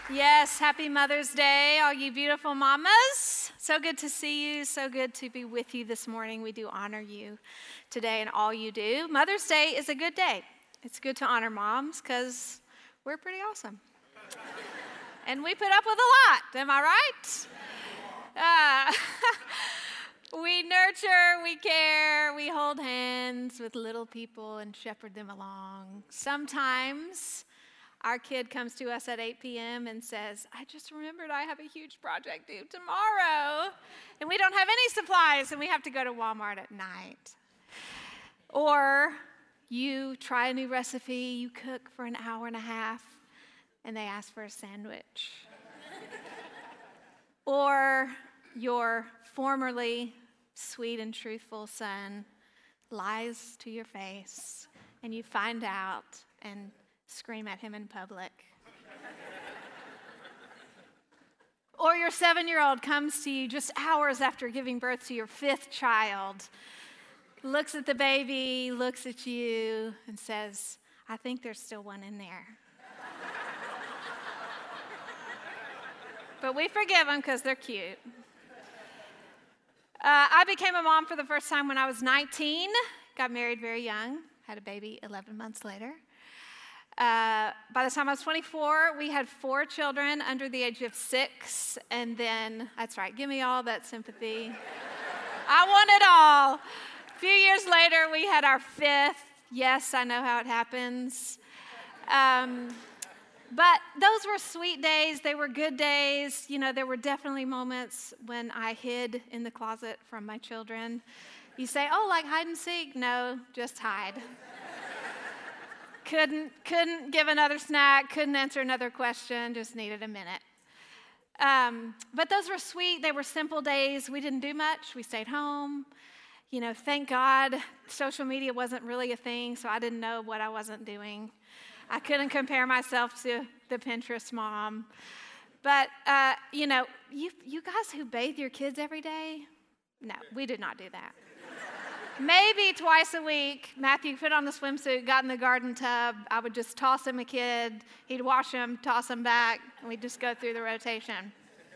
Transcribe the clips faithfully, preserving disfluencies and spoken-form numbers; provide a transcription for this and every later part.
Yes, happy Mother's Day, all you beautiful mamas. So good to see you. So good to be with you this morning. We do honor you today and all you do. Mother's Day is a good day. It's good to honor moms because we're pretty awesome. And we put up with a lot. Am I right? Uh, we nurture, we care, we hold hands with little people and shepherd them along. Sometimes our kid comes to us at eight p.m. and says, I just remembered I have a huge project due tomorrow, and we don't have any supplies, and we have to go to Walmart at night. Or you try a new recipe, you cook for an hour and a half, and they ask for a sandwich. Or your formerly sweet and truthful son lies to your face, and you find out and scream at him in public. Or your seven-year-old comes to you just hours after giving birth to your fifth child, looks at the baby, looks at you, and says, I think there's still one in there. But we forgive them because they're cute. Uh, I became a mom for the first time when I was nineteen, got married very young, had a baby eleven months later. Uh, by the time I was twenty-four, we had four children under the age of six, and then, that's right, give me all that sympathy. I want it all. A few years later, we had our fifth. Yes, I know how it happens. Um, but those were sweet days. They were good days. You know, there were definitely moments when I hid in the closet from my children. You say, oh, like hide and seek? No, just hide. Couldn't, couldn't give another snack, couldn't answer another question, just needed a minute. Um, but those were sweet. They were simple days. We didn't do much. We stayed home. You know, thank God social media wasn't really a thing, so I didn't know what I wasn't doing. I couldn't compare myself to the Pinterest mom. But, uh, you know, you, you guys who bathe your kids every day, no, we did not do that. Maybe twice a week, Matthew put on the swimsuit, got in the garden tub. I would just toss him a kid. He'd wash him, toss him back, and we'd just go through the rotation.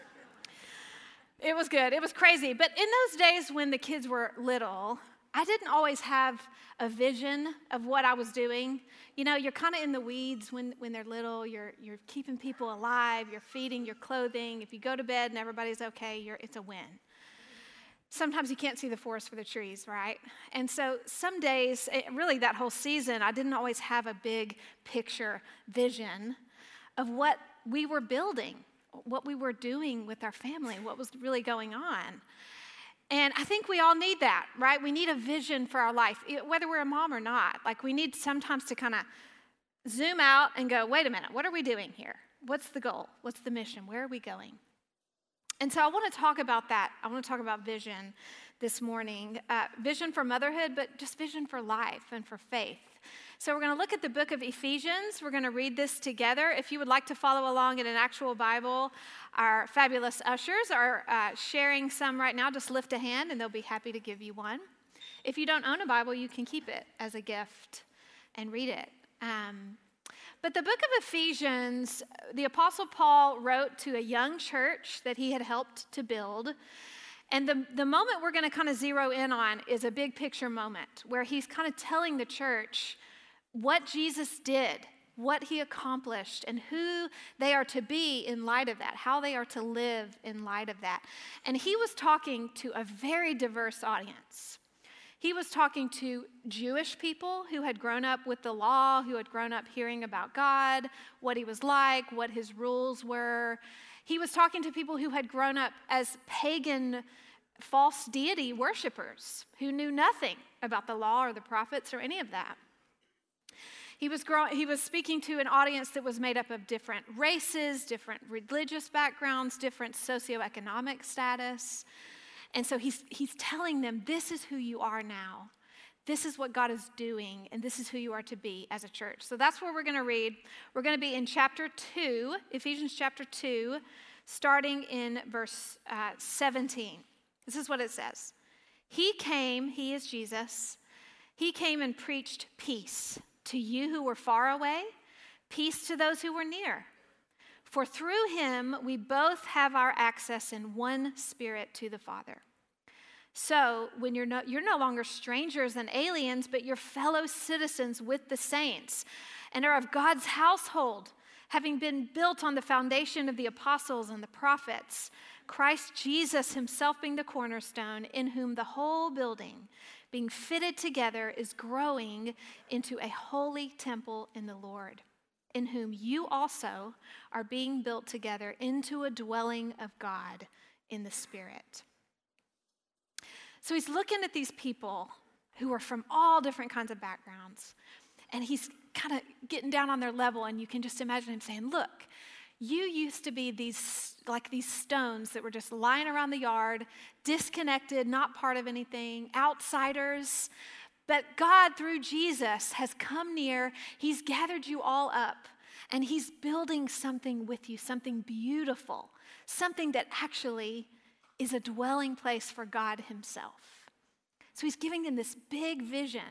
It was good. It was crazy. But in those days when the kids were little, I didn't always have a vision of what I was doing. You know, you're kind of in the weeds when, when they're little. You're, you're keeping people alive. You're feeding, you're clothing. If you go to bed and everybody's okay, you're, it's a win. Sometimes you can't see the forest for the trees, right? And so some days, really that whole season, I didn't always have a big picture vision of what we were building, what we were doing with our family, what was really going on. And I think we all need that, right? We need a vision for our life, whether we're a mom or not. Like we need sometimes to kind of zoom out and go, wait a minute, what are we doing here? What's the goal? What's the mission? Where are we going? And so I want to talk about that. I want to talk about vision this morning. Uh, vision for motherhood, but just vision for life and for faith. So we're going to look at the book of Ephesians. We're going to read this together. If you would like to follow along in an actual Bible, our fabulous ushers are uh, sharing some right now. Just lift a hand and they'll be happy to give you one. If you don't own a Bible, you can keep it as a gift and read it. Um, But the book of Ephesians, the Apostle Paul wrote to a young church that he had helped to build. And the, the moment we're going to kind of zero in on is a big picture moment where he's kind of telling the church what Jesus did, what he accomplished, and who they are to be in light of that, how they are to live in light of that. And he was talking to a very diverse audience. He was talking to Jewish people who had grown up with the law, who had grown up hearing about God, what he was like, what his rules were. He was talking to people who had grown up as pagan false deity worshipers who knew nothing about the law or the prophets or any of that. He was growing, he was speaking to an audience that was made up of different races, different religious backgrounds, different socioeconomic status. And so he's he's telling them, this is who you are now. This is what God is doing, and this is who you are to be as a church. So that's where we're going to read. We're going to be in chapter two, Ephesians chapter two, starting in verse uh, seventeen. This is what it says. He came, he is Jesus, he came and preached peace to you who were far away, peace to those who were near. For through him we both have our access in one Spirit to the Father. So when you're no, you're no longer strangers and aliens, but you're fellow citizens with the saints and are of God's household, having been built on the foundation of the apostles and the prophets, Christ Jesus himself being the cornerstone, in whom the whole building, being fitted together, is growing into a holy temple in the Lord, in whom you also are being built together into a dwelling of God in the Spirit. So he's looking at these people who are from all different kinds of backgrounds, and he's kind of getting down on their level, and you can just imagine him saying, look, you used to be these like these stones that were just lying around the yard, disconnected, not part of anything, outsiders. But God, through Jesus, has come near. He's gathered you all up, and he's building something with you, something beautiful, something that actually is a dwelling place for God himself. So he's giving them this big vision.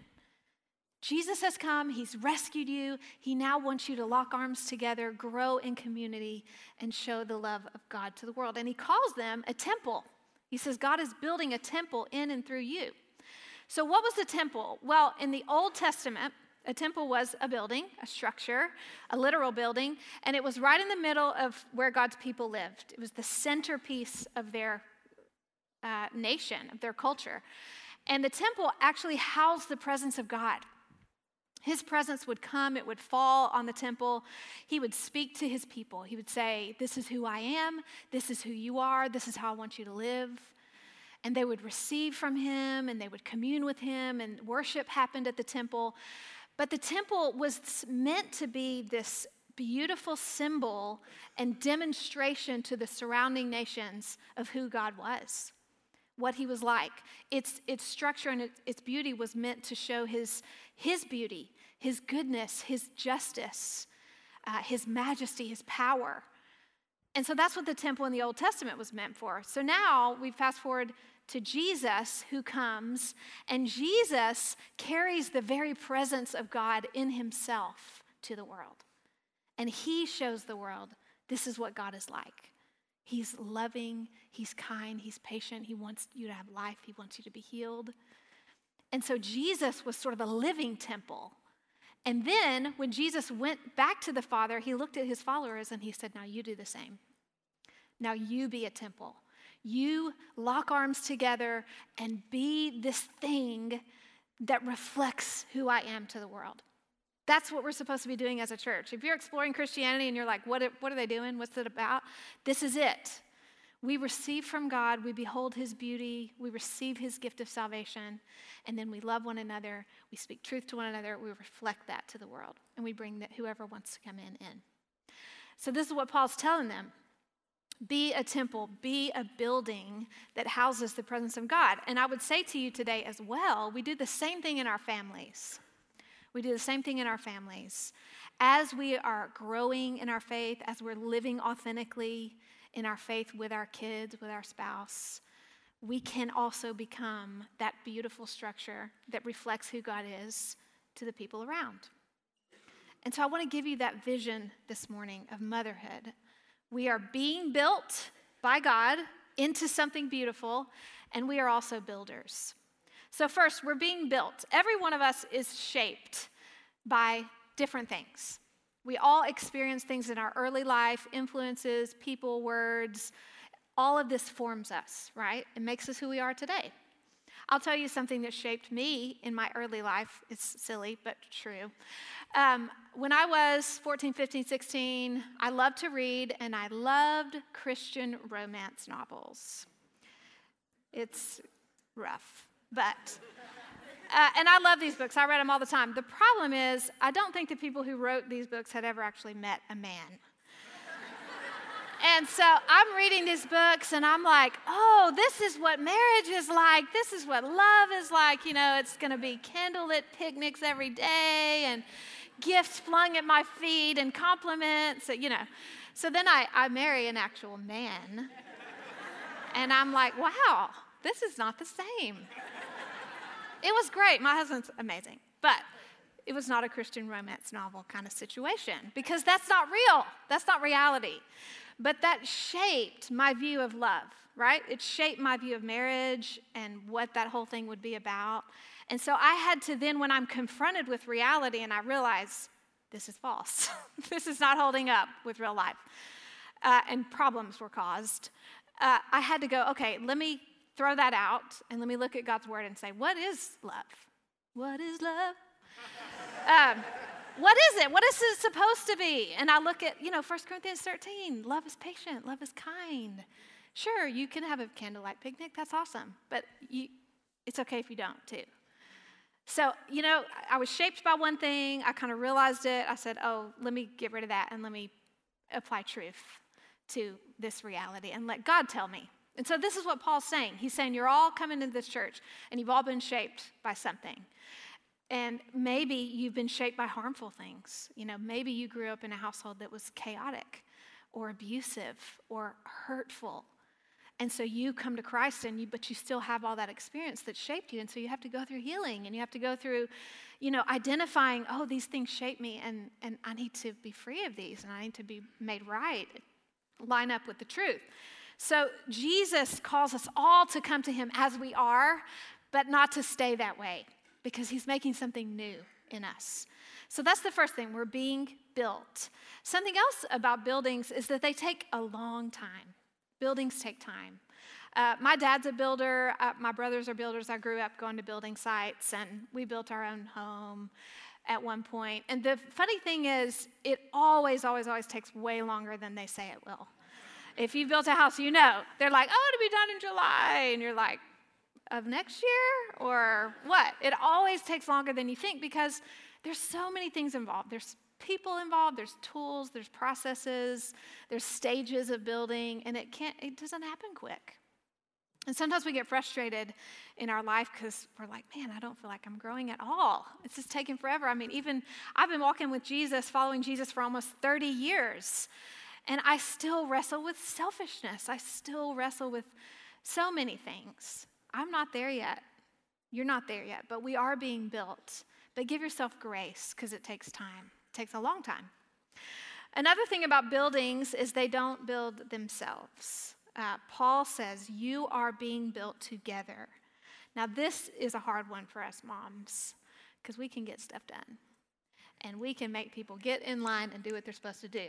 Jesus has come, he's rescued you. He now wants you to lock arms together, grow in community, and show the love of God to the world. And he calls them a temple. He says God is building a temple in and through you. So what was the temple? Well, in the Old Testament, a temple was a building, a structure, a literal building, and it was right in the middle of where God's people lived. It was the centerpiece of their uh, nation, of their culture. And the temple actually housed the presence of God. His presence would come, it would fall on the temple. He would speak to his people. He would say, this is who I am, this is who you are, this is how I want you to live. And they would receive from him, and they would commune with him, and worship happened at the temple. But the temple was meant to be this beautiful symbol and demonstration to the surrounding nations of who God was, what he was like. Its, its structure and its, its beauty was meant to show his, his beauty, his goodness, his justice, uh, his majesty, his power. And so that's what the temple in the Old Testament was meant for. So now we fast forward to Jesus, who comes, and Jesus carries the very presence of God in himself to the world. And he shows the world this is what God is like. He's loving, he's kind, he's patient, he wants you to have life, he wants you to be healed. And so Jesus was sort of a living temple. And then when Jesus went back to the Father, he looked at his followers and he said, now you do the same. Now you be a temple. You lock arms together and be this thing that reflects who I am to the world. That's what we're supposed to be doing as a church. If you're exploring Christianity and you're like, what, what are they doing? What's it about? This is it. We receive from God, we behold his beauty, we receive his gift of salvation, and then we love one another, we speak truth to one another, we reflect that to the world, and we bring that whoever wants to come in in. So this is what Paul's telling them. Be a temple, be a building that houses the presence of God. And I would say to you today as well, we do the same thing in our families. We do the same thing in our families. As we are growing in our faith, as we're living authentically in our faith with our kids, with our spouse, we can also become that beautiful structure that reflects who God is to the people around. And so I want to give you that vision this morning of motherhood. We are being built by God into something beautiful, and we are also builders. So first, we're being built. Every one of us is shaped by different things. We all experience things in our early life, influences, people, words. All of this forms us, right? It makes us who we are today. I'll tell you something that shaped me in my early life. It's silly, but true. Um, when I was fourteen, fifteen, sixteen, I loved to read, and I loved Christian romance novels. It's rough, but... Uh, and I love these books. I read them all the time. The problem is, I don't think the people who wrote these books had ever actually met a man. And so I'm reading these books, and I'm like, oh, this is what marriage is like. This is what love is like. You know, it's going to be candlelit picnics every day and gifts flung at my feet and compliments, you know. So then I, I marry an actual man, and I'm like, wow, this is not the same. It was great. My husband's amazing. But it was not a Christian romance novel kind of situation, because that's not real. That's not reality. But that shaped my view of love, right? It shaped my view of marriage and what that whole thing would be about. And so I had to then, when I'm confronted with reality and I realize this is false, this is not holding up with real life, uh, and problems were caused, uh, I had to go, okay, let me throw that out and let me look at God's word and say, what is love? What is love? um, what is it? What is it supposed to be? And I look at, you know, First Corinthians thirteen, love is patient, love is kind. Sure, you can have a candlelight picnic, that's awesome, but you, it's okay if you don't too. So, you know, I was shaped by one thing, I kind of realized it, I said, oh, let me get rid of that and let me apply truth to this reality and let God tell me. And so this is what Paul's saying. He's saying you're all coming into this church and you've all been shaped by something. And maybe you've been shaped by harmful things. You know, maybe you grew up in a household that was chaotic or abusive or hurtful. And so you come to Christ, and you, but you still have all that experience that shaped you. And so you have to go through healing, and you have to go through, you know, identifying, oh, these things shape me, and, and I need to be free of these, and I need to be made right, line up with the truth. So Jesus calls us all to come to him as we are, but not to stay that way, because he's making something new in us. So that's the first thing. We're being built. Something else about buildings is that they take a long time. Buildings take time. Uh, my dad's a builder. Uh, my brothers are builders. I grew up going to building sites, and we built our own home at one point. And the funny thing is, it always, always, always takes way longer than they say it will. If you built a house, you know. They're like, oh, it'll be done in July. And you're like, of next year or what? It always takes longer than you think, because there's so many things involved. There's people involved, there's tools, there's processes, there's stages of building, and it can't, it doesn't happen quick. And sometimes we get frustrated in our life because we're like, man, I don't feel like I'm growing at all. It's just taking forever. I mean, even I've been walking with Jesus, following Jesus for almost thirty years, and I still wrestle with selfishness. I still wrestle with so many things. I'm not there yet. You're not there yet, but we are being built. But give yourself grace, because it takes time. It takes a long time. Another thing about buildings is they don't build themselves. Uh, Paul says, you are being built together. Now, this is a hard one for us moms, because we can get stuff done. And we can make people get in line and do what they're supposed to do.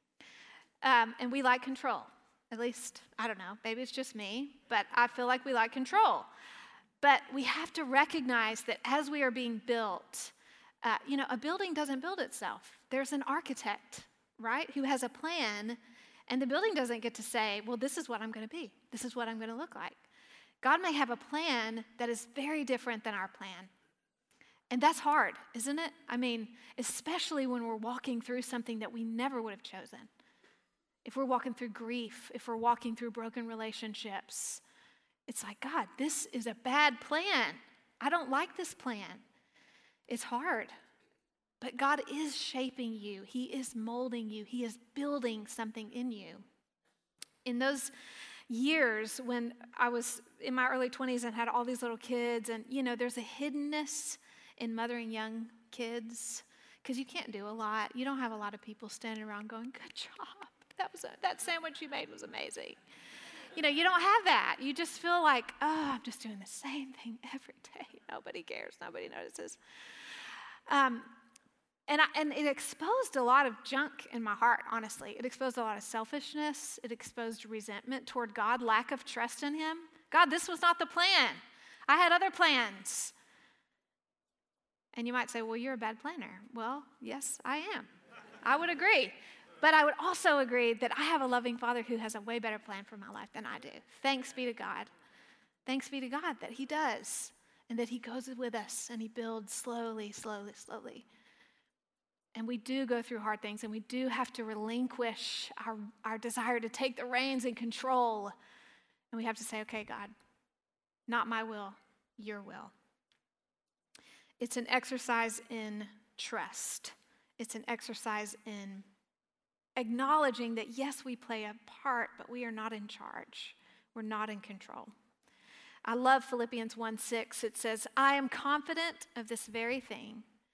Um, and we like control. At least, I don't know, maybe it's just me, but I feel like we like control. But we have to recognize that as we are being built, uh, you know, a building doesn't build itself. There's an architect, right, who has a plan, and the building doesn't get to say, well, this is what I'm going to be. This is what I'm going to look like. God may have a plan that is very different than our plan. And that's hard, isn't it? I mean, especially when we're walking through something that we never would have chosen. If we're walking through grief, if we're walking through broken relationships, it's like, God, this is a bad plan. I don't like this plan. It's hard. But God is shaping you. He is molding you. He is building something in you. In those years when I was in my early twenties and had all these little kids, and, you know, there's a hiddenness in mothering young kids, because you can't do a lot. You don't have a lot of people standing around going, good job. That was a, that sandwich you made was amazing. You know, you don't have that. You just feel like, oh, I'm just doing the same thing every day. Nobody cares. Nobody notices. Um, and, I, and it exposed a lot of junk in my heart, honestly. It exposed a lot of selfishness. It exposed resentment toward God, lack of trust in him. God, this was not the plan. I had other plans. And you might say, well, you're a bad planner. Well, yes, I am. I would agree. But I would also agree that I have a loving Father who has a way better plan for my life than I do. Thanks be to God. Thanks be to God that he does, and that he goes with us and he builds slowly, slowly, slowly. And we do go through hard things, and we do have to relinquish our, our desire to take the reins and control. And we have to say, okay, God, not my will, your will. It's an exercise in trust. It's an exercise in acknowledging that, yes, we play a part, but we are not in charge. We're not in control. I love Philippians one six. It says, I am confident of this very thing,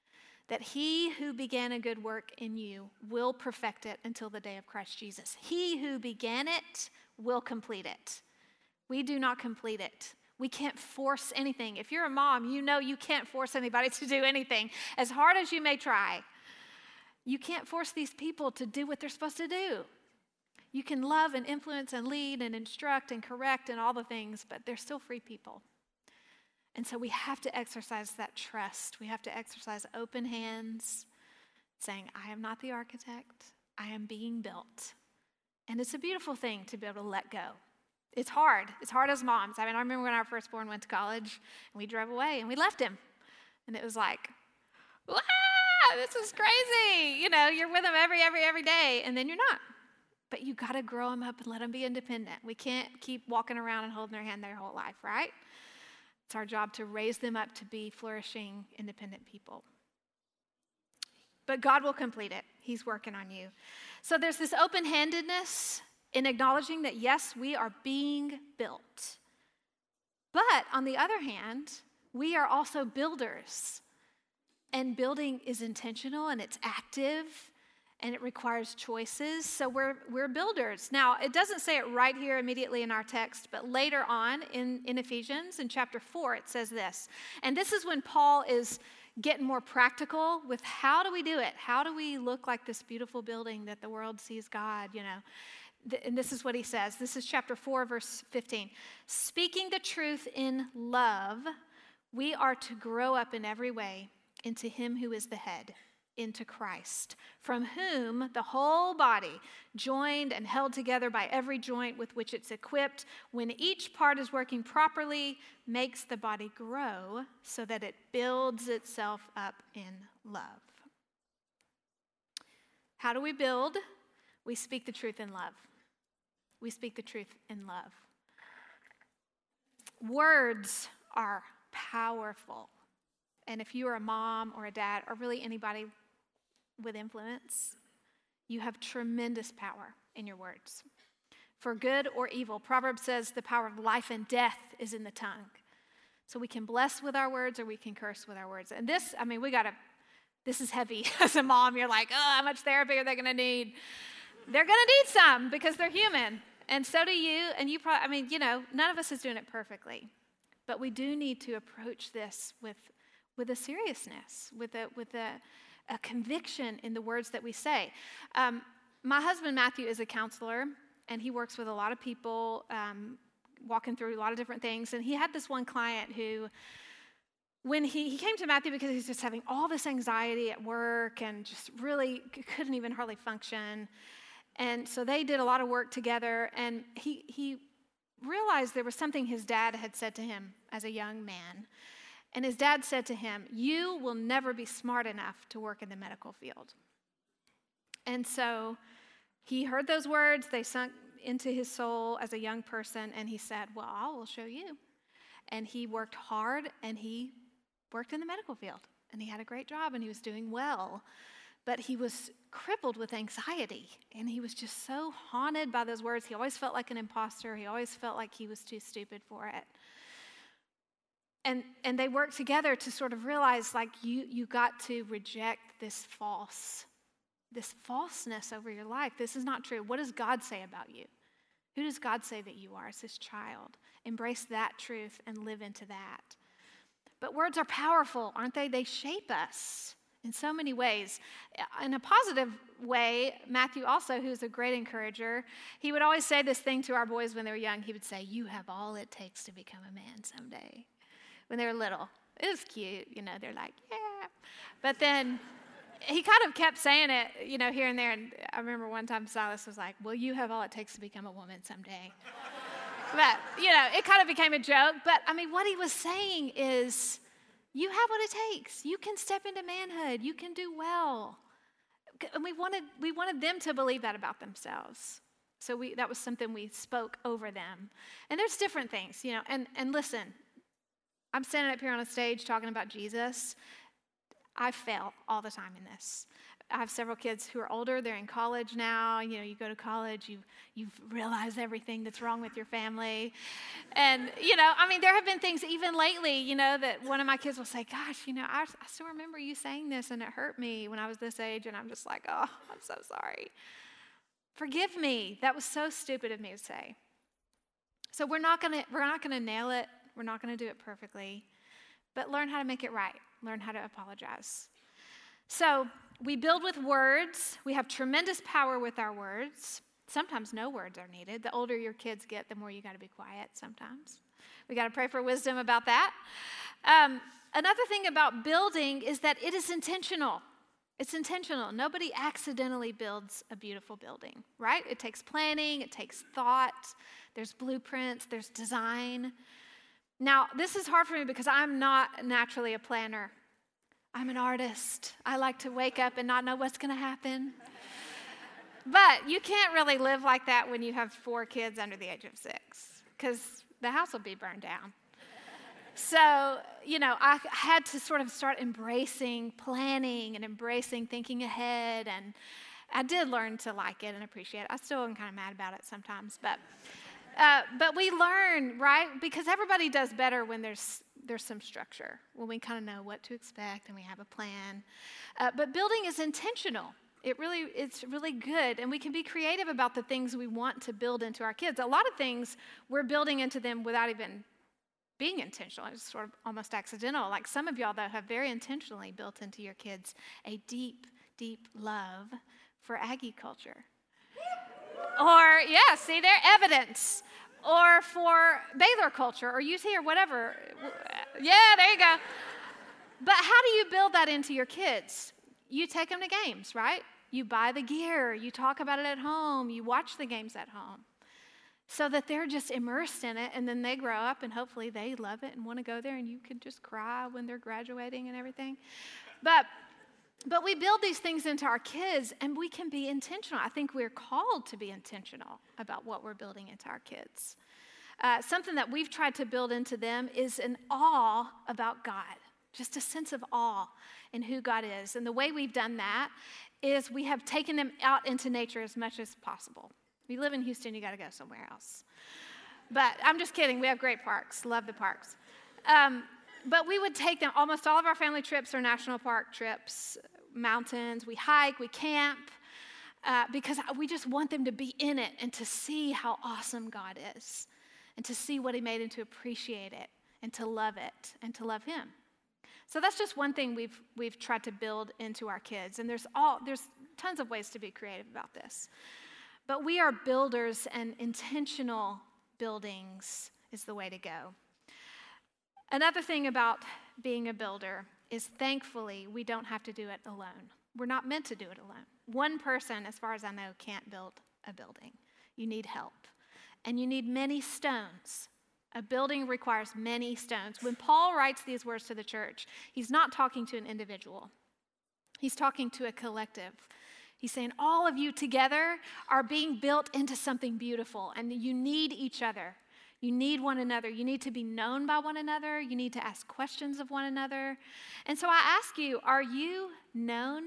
that he who began a good work in you will perfect it until the day of Christ Jesus. He who began it will complete it. We do not complete it. We can't force anything. If you're a mom, you know you can't force anybody to do anything. As hard as you may try, you can't force these people to do what they're supposed to do. You can love and influence and lead and instruct and correct and all the things, but they're still free people. And so we have to exercise that trust. We have to exercise open hands, saying, I am not the architect. I am being built. And it's a beautiful thing to be able to let go. It's hard. It's hard as moms. I mean, I remember when our firstborn went to college, and we drove away, and we left him. And it was like, wow, this is crazy. You know, you're with him every, every, every day, and then you're not. But you got to grow them up and let them be independent. We can't keep walking around and holding their hand their whole life, right? It's our job to raise them up to be flourishing, independent people. But God will complete it. He's working on you. So there's this open-handedness in acknowledging that, yes, we are being built. But on the other hand, we are also builders. And building is intentional and it's active and it requires choices. So we're we're builders. Now, it doesn't say it right here immediately in our text, but later on in, in Ephesians, in chapter four, it says this. And this is when Paul is getting more practical with how do we do it? How do we look like this beautiful building that the world sees God, you know? And this is what he says. This is chapter four, verse fifteen. Speaking the truth in love, we are to grow up in every way into him who is the head, into Christ, from whom the whole body, joined and held together by every joint with which it's equipped, when each part is working properly, makes the body grow so that it builds itself up in love. How do we build? We speak the truth in love. We speak the truth in love. Words are powerful. And if you are a mom or a dad or really anybody with influence, you have tremendous power in your words. For good or evil, Proverbs says the power of life and death is in the tongue. So we can bless with our words or we can curse with our words. And this, I mean, we got to, this is heavy. As a mom, you're like, oh, how much therapy are they going to need? They're going to need some because they're human. And so do you. And you probably, I mean, you know, none of us is doing it perfectly. But we do need to approach this with, with a seriousness, with a, with a, a conviction in the words that we say. Um, my husband, Matthew, is a counselor, and he works with a lot of people, um, walking through a lot of different things. And he had this one client who, when he, he came to Matthew because he's just having all this anxiety at work and just really couldn't even hardly function. And so they did a lot of work together, and he he realized there was something his dad had said to him as a young man. And his dad said to him, you will never be smart enough to work in the medical field. And so he heard those words, they sunk into his soul as a young person, and he said, well, I will show you. And he worked hard, and he worked in the medical field, and he had a great job, and he was doing well. But he was crippled with anxiety, and he was just so haunted by those words. He always felt like an imposter. He always felt like he was too stupid for it. And and they worked together to sort of realize, like, you you got to reject this false, this falseness over your life. This is not true. What does God say about you? Who does God say that you are as his child? Embrace that truth and live into that. But words are powerful, aren't they? They shape us in so many ways. In a positive way, Matthew also, who's a great encourager, he would always say this thing to our boys when they were young. He would say, you have all it takes to become a man someday. When they were little. It was cute, you know, they're like, yeah. But then he kind of kept saying it, you know, here and there. And I remember one time Silas was like, well, you have all it takes to become a woman someday. But, you know, it kind of became a joke. But, I mean, what he was saying is, you have what it takes. You can step into manhood. You can do well. And we wanted we wanted them to believe that about themselves. So we that was something we spoke over them. And there's different things, you know. And, and listen, I'm standing up here on a stage talking about Jesus. I fail all the time in this. I have several kids who are older. They're in college now. You know, you go to college, you you realize everything that's wrong with your family. And, you know, I mean, there have been things even lately, you know, that one of my kids will say, gosh, you know, I, I still remember you saying this and it hurt me when I was this age. And I'm just like, oh, I'm so sorry. Forgive me. That was so stupid of me to say. So we're not going to we're not going to nail it. We're not going to do it perfectly. But learn how to make it right. Learn how to apologize. So we build with words. We have tremendous power with our words. Sometimes no words are needed. The older your kids get, the more you got to be quiet sometimes. We got to pray for wisdom about that. Um, another thing about building is that it is intentional. It's intentional. Nobody accidentally builds a beautiful building, right? It takes planning. It takes thought. There's blueprints. There's design. Now, this is hard for me because I'm not naturally a planner. I'm an artist. I like to wake up and not know what's going to happen. But you can't really live like that when you have four kids under the age of six because the house will be burned down. So, you know, I had to sort of start embracing planning and embracing thinking ahead. And I did learn to like it and appreciate it. I still am kind of mad about it sometimes, but... Uh, but we learn, right? Because everybody does better when there's there's some structure, when we kind of know what to expect and we have a plan. Uh, but building is intentional. It really, it's really good. And we can be creative about the things we want to build into our kids. A lot of things we're building into them without even being intentional. It's sort of almost accidental. Like some of y'all, though, have very intentionally built into your kids a deep, deep love for Aggie culture. Or, yeah, see there, evidence. Or for Baylor culture or U T or whatever. Yeah, there you go. But how do you build that into your kids? You take them to games, right? You buy the gear. You talk about it at home. You watch the games at home so that they're just immersed in it, and then they grow up, and hopefully they love it and want to go there, and you can just cry when they're graduating and everything. But But we build these things into our kids, and we can be intentional. I think we're called to be intentional about what we're building into our kids. Uh, something that we've tried to build into them is an awe about God, just a sense of awe in who God is. And the way we've done that is we have taken them out into nature as much as possible. If you live in Houston, you got to go somewhere else. But I'm just kidding. We have great parks. Love the parks. Um, But we would take them, almost all of our family trips are national park trips, mountains, we hike, we camp, uh, because we just want them to be in it and to see how awesome God is, and to see what he made and to appreciate it, and to love it, and to love him. So that's just one thing we've we've tried to build into our kids, and there's all there's tons of ways to be creative about this. But we are builders, and intentional buildings is the way to go. Another thing about being a builder is thankfully we don't have to do it alone. We're not meant to do it alone. One person, as far as I know, can't build a building. You need help. And you need many stones. A building requires many stones. When Paul writes these words to the church, he's not talking to an individual. He's talking to a collective. He's saying all of you together are being built into something beautiful, and you need each other. You need one another. You need to be known by one another. You need to ask questions of one another. And so I ask you, are you known?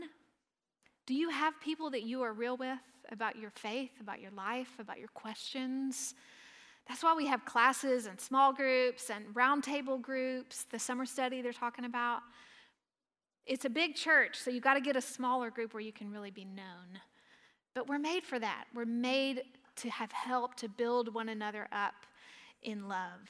Do you have people that you are real with about your faith, about your life, about your questions? That's why we have classes and small groups and roundtable groups, the summer study they're talking about. It's a big church, so you've got to get a smaller group where you can really be known. But we're made for that. We're made to have help to build one another up in love.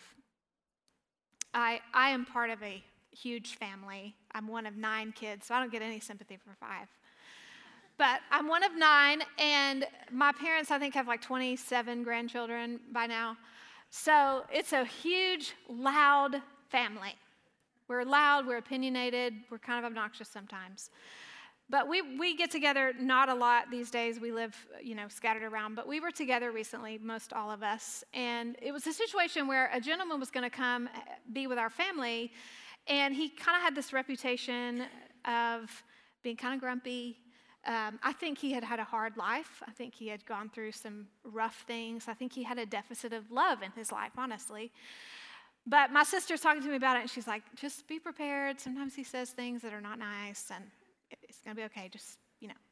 I I am part of a huge family. I'm one of nine kids, so I don't get any sympathy for five. But I'm one of nine, and my parents, I think, have like twenty-seven grandchildren by now. So it's a huge, loud family. We're loud, we're opinionated, we're kind of obnoxious sometimes. But we we get together not a lot these days. We live, you know, scattered around. But we were together recently, most all of us. And it was a situation where a gentleman was going to come be with our family. And he kind of had this reputation of being kind of grumpy. Um, I think he had had a hard life. I think he had gone through some rough things. I think he had a deficit of love in his life, honestly. But my sister's talking to me about it, and she's like, just be prepared. Sometimes he says things that are not nice, and it's going to be okay. Just, you know,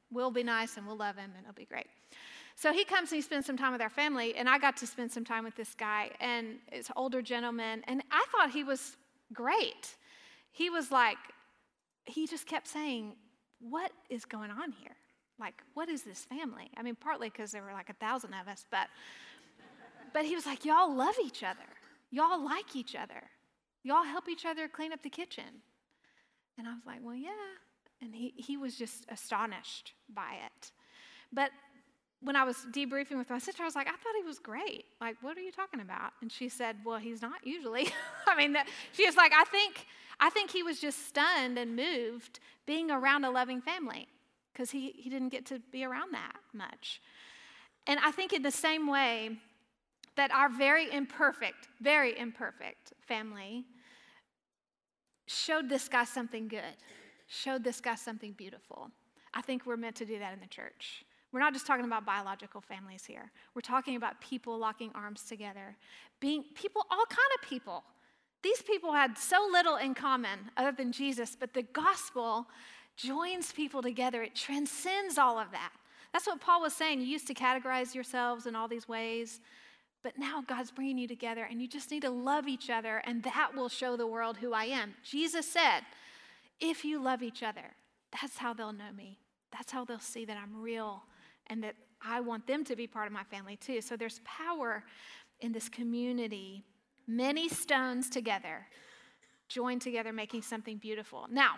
We'll be nice and we'll love him and it'll be great. So he comes and he spends some time with our family, and I got to spend some time with this guy, and it's an older gentleman, and I thought he was great. He was like, he just kept saying, what is going on here? Like, what is this family? I mean, partly because there were like a thousand of us, but but he was like, y'all love each other. Y'all like each other. Y'all help each other clean up the kitchen. And I was like, well, yeah. And he, he was just astonished by it. But when I was debriefing with my sister, I was like, I thought he was great. Like, what are you talking about? And she said, well, he's not usually. I mean, that, she was like, I think, I think he was just stunned and moved being around a loving family because he, he didn't get to be around that much. And I think in the same way that our very imperfect, very imperfect family showed this guy something good, showed this guy something beautiful. I think we're meant to do that in the church. We're not just talking about biological families here. We're talking about people locking arms together, being people, all kind of people. These people had so little in common other than Jesus, but the gospel joins people together. It transcends all of that. That's what Paul was saying. You used to categorize yourselves in all these ways, but now God's bringing you together, and you just need to love each other, and that will show the world who I am. Jesus said, if you love each other, that's how they'll know me. That's how they'll see that I'm real and that I want them to be part of my family too. So there's power in this community. Many stones together, joined together, making something beautiful. Now,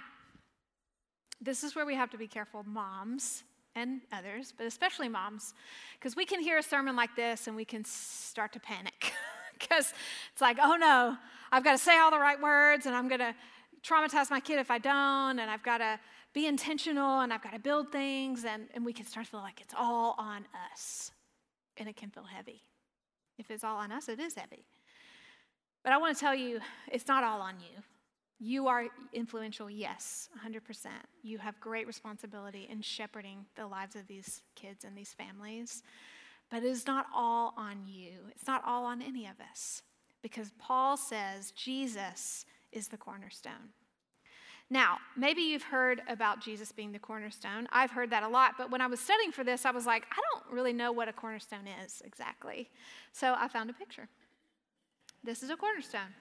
this is where we have to be careful, moms and others, but especially moms, because we can hear a sermon like this and we can start to panic because it's like, oh no, I've got to say all the right words and I'm going to traumatize my kid if I don't, and I've got to be intentional, and I've got to build things, and, and we can start to feel like it's all on us, and it can feel heavy. If it's all on us, it is heavy. But I want to tell you, it's not all on you. You are influential, yes, one hundred percent. You have great responsibility in shepherding the lives of these kids and these families, but it is not all on you. It's not all on any of us, because Paul says Jesus is the cornerstone. Now, maybe you've heard about Jesus being the cornerstone. I've heard that a lot, but when I was studying for this, I was like, I don't really know what a cornerstone is exactly. So I found a picture. This is a cornerstone.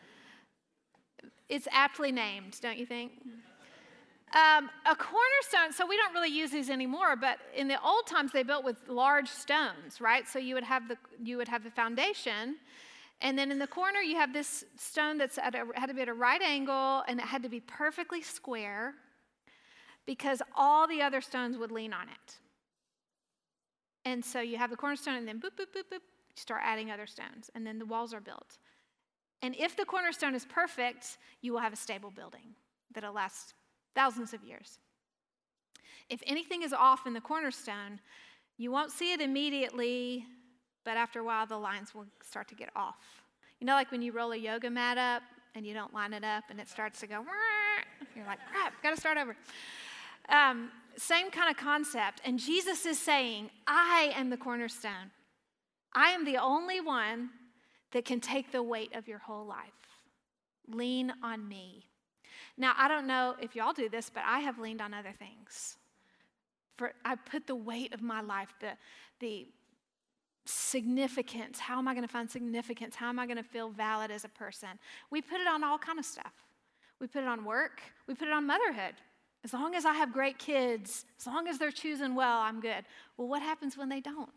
It's aptly named, don't you think? Um, a cornerstone, so we don't really use these anymore, but in the old times they built with large stones, right? So you would have the you would have the foundation. And then in the corner, you have this stone that's at a, had to be at a right angle, and it had to be perfectly square because all the other stones would lean on it. And so you have the cornerstone, and then boop, boop, boop, boop, you start adding other stones, and then the walls are built. And if the cornerstone is perfect, you will have a stable building that'll last thousands of years. If anything is off in the cornerstone, you won't see it immediately, but after a while, the lines will start to get off. You know, like when you roll a yoga mat up and you don't line it up and it starts to go, Wah! You're like, crap, got to start over. Um, same kind of concept. And Jesus is saying, I am the cornerstone. I am the only one that can take the weight of your whole life. Lean on me. Now, I don't know if y'all do this, but I have leaned on other things. For I put the weight of my life, the the significance. How am I going to find significance? How am I going to feel valid as a person? We put it on all kind of stuff. We put it on work. We put it on motherhood. As long as I have great kids, as long as they're choosing well, I'm good. Well, what happens when they don't?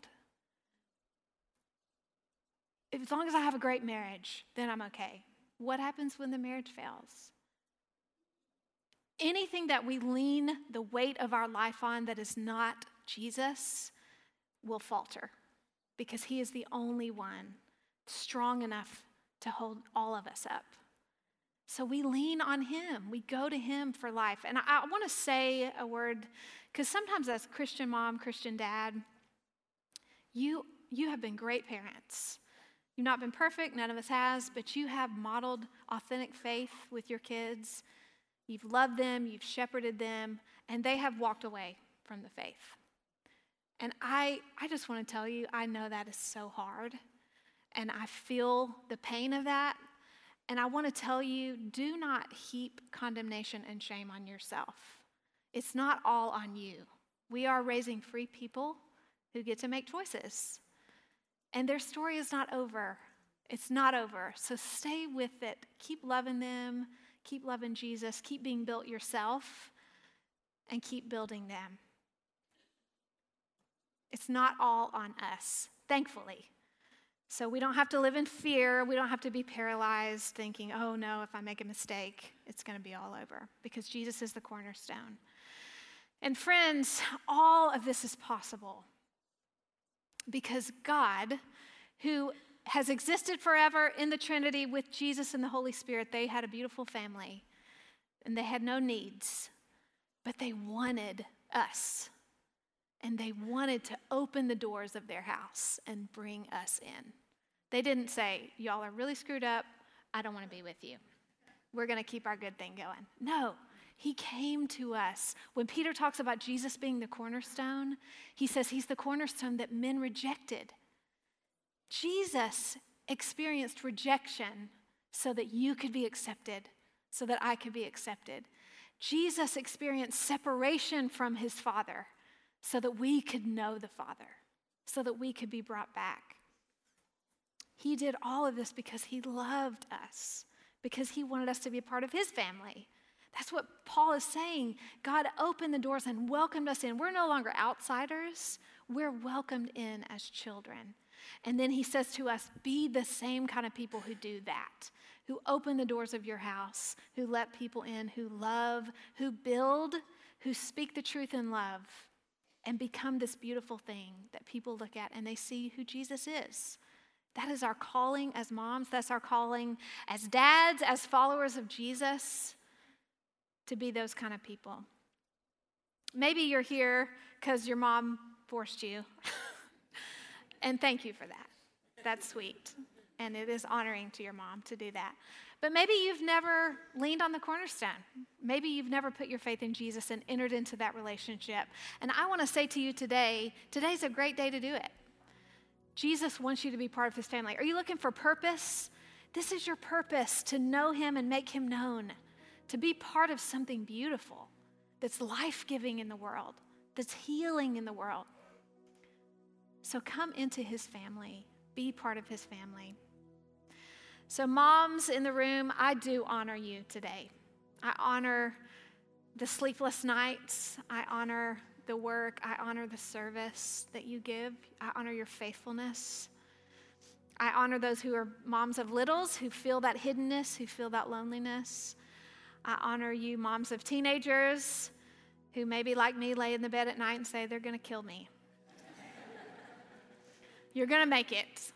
If, as long as I have a great marriage, then I'm okay. What happens when the marriage fails? Anything that we lean the weight of our life on that is not Jesus will falter, because he is the only one strong enough to hold all of us up. So we lean on him. We go to him for life. And I, I want to say a word, because sometimes as Christian mom, Christian dad, you, you have been great parents. You've not been perfect, none of us has, but you have modeled authentic faith with your kids. You've loved them, you've shepherded them, and they have walked away from the faith. And I, I just want to tell you, I know that is so hard, and I feel the pain of that, and I want to tell you, do not heap condemnation and shame on yourself. It's not all on you. We are raising free people who get to make choices. And their story is not over. It's not over. So stay with it. Keep loving them. Keep loving Jesus. Keep being built yourself. And keep building them. It's not all on us, thankfully. So we don't have to live in fear. We don't have to be paralyzed thinking, oh no, if I make a mistake, it's going to be all over. Because Jesus is the cornerstone. And friends, all of this is possible because God, who has existed forever in the Trinity with Jesus and the Holy Spirit, they had a beautiful family and they had no needs, but they wanted us and they wanted to open the doors of their house and bring us in. They didn't say, y'all are really screwed up. I don't want to be with you. We're going to keep our good thing going. No. He came to us. When Peter talks about Jesus being the cornerstone, he says he's the cornerstone that men rejected. Jesus experienced rejection so that you could be accepted, so that I could be accepted. Jesus experienced separation from his Father so that we could know the Father, so that we could be brought back. He did all of this because he loved us, because he wanted us to be a part of his family. That's what Paul is saying. God opened the doors and welcomed us in. We're no longer outsiders. We're welcomed in as children. And then he says to us, be the same kind of people who do that, who open the doors of your house, who let people in, who love, who build, who speak the truth in love, and become this beautiful thing that people look at and they see who Jesus is. That is our calling as moms. That's our calling as dads, as followers of Jesus, to be those kind of people. Maybe you're here because your mom forced you. And thank you for that. That's sweet. And it is honoring to your mom to do that. But maybe you've never leaned on the cornerstone. Maybe you've never put your faith in Jesus and entered into that relationship. And I want to say to you today, today's a great day to do it. Jesus wants you to be part of his family. Are you looking for purpose? This is your purpose, to know him and make him known. To be part of something beautiful that's life-giving in the world, that's healing in the world. So come into his family. Be part of his family. So moms in the room, I do honor you today. I honor the sleepless nights. I honor the work. I honor the service that you give. I honor your faithfulness. I honor those who are moms of littles, who feel that hiddenness, who feel that loneliness. I honor you, moms of teenagers, who maybe like me lay in the bed at night and say, they're going to kill me. You're going to make it.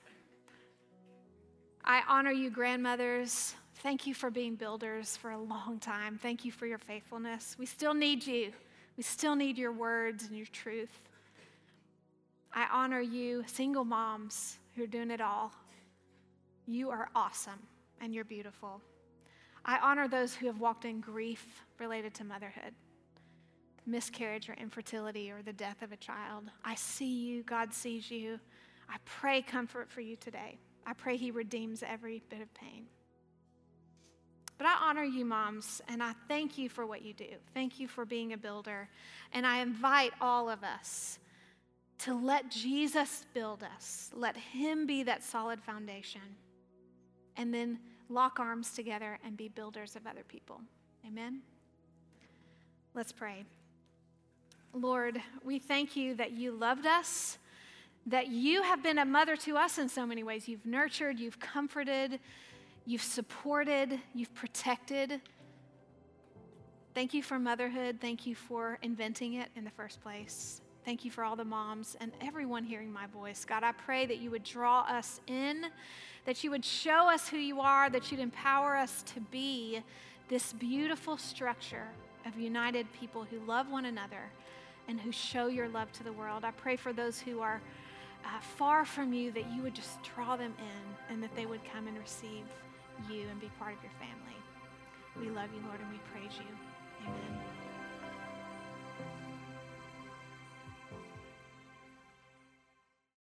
I honor you, grandmothers. Thank you for being builders for a long time. Thank you for your faithfulness. We still need you. We still need your words and your truth. I honor you, single moms who are doing it all. You are awesome and you're beautiful. I honor those who have walked in grief related to motherhood, miscarriage or infertility or the death of a child. I see you. God sees you. I pray comfort for you today. I pray he redeems every bit of pain. But I honor you, moms, and I thank you for what you do. Thank you for being a builder. And I invite all of us to let Jesus build us. Let him be that solid foundation. And then lock arms together and be builders of other people. Amen? Let's pray. Lord, we thank you that you loved us, that you have been a mother to us in so many ways. You've nurtured, you've comforted, you've supported, you've protected. Thank you for motherhood. Thank you for inventing it in the first place. Thank you for all the moms and everyone hearing my voice. God, I pray that you would draw us in, that you would show us who you are, that you'd empower us to be this beautiful structure of united people who love one another and who show your love to the world. I pray for those who are uh, far from you, that you would just draw them in and that they would come and receive you and be part of your family. We love you, Lord, and we praise you. Amen.